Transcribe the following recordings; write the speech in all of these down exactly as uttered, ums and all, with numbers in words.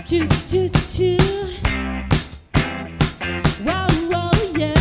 choo choo choo. Wow, wow, yeah.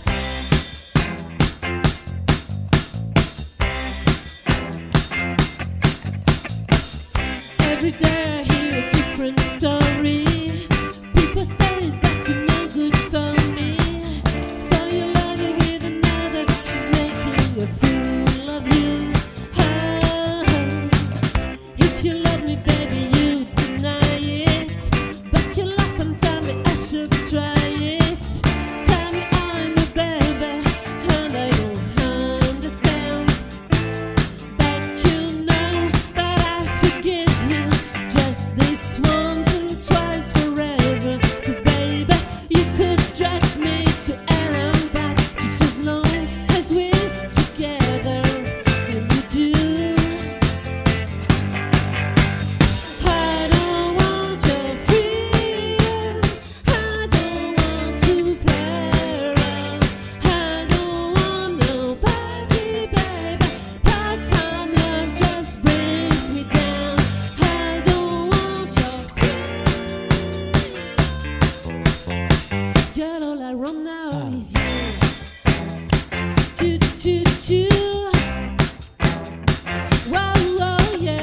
Every day I hear a different story. People say that you're no good for me. So you're loving with another. She's making a fool of you. Oh, if you love me, baby, you deny it. But you laugh and tell me I should try it. Tell me I'm a baby and I don't understand. But you know that I forgive you just this once and twice forever. 'Cause baby, you could drag me to hell and back just as long as we're together. And you do. I don't want your freedom. I don't want to play around. I don't want nobody, baby. Part-time love just brings me down. I don't want your freedom. Girl, all I want now is you. Choo choo choo. Wow, wow, yeah.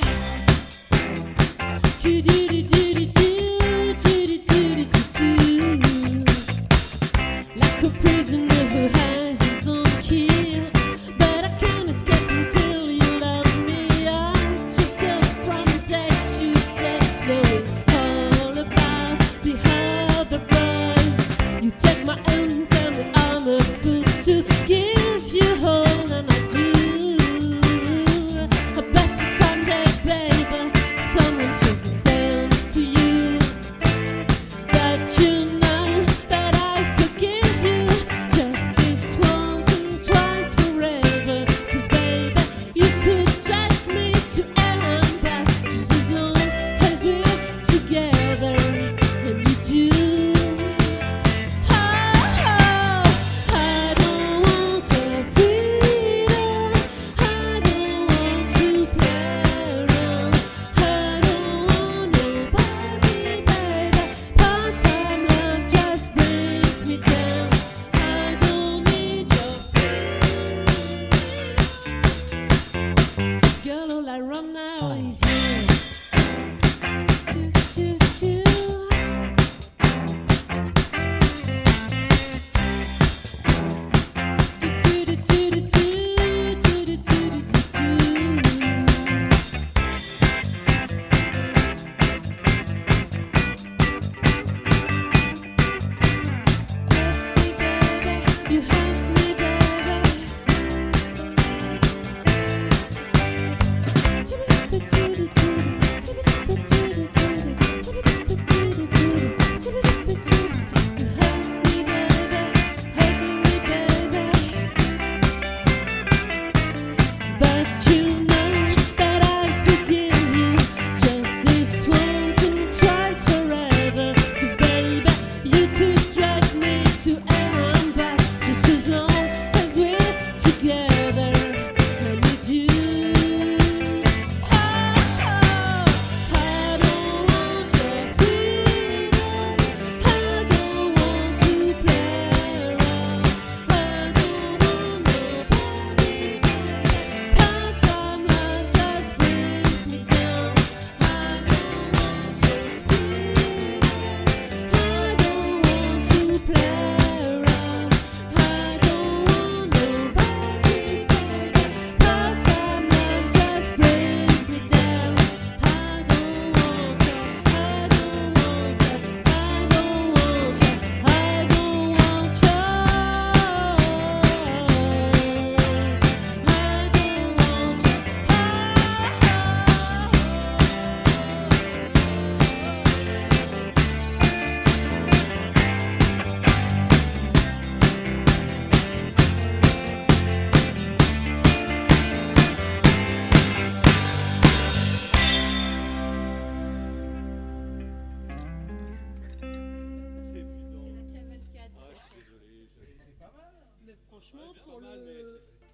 Choo doo doo doo doo doo, choo doo doo doo doo doo. Like a prisoner who has his own key, but I can't escape until you love me. I just go from day to day, knowing all about the other boys. You take my hand, tell me I'm a fool to give you all, and I do. I bet you someday, baby, someone says the same to you. But you know that I forgive you just this once and twice forever. 'Cause baby, you could drag me to hell and back just as long as we're together. And you do. Oh, I don't want your freedom. I don't want to play around. I don't want nobody, baby. Part-time love just brings me down. I don't need your freedom. Girl, all I run now is you.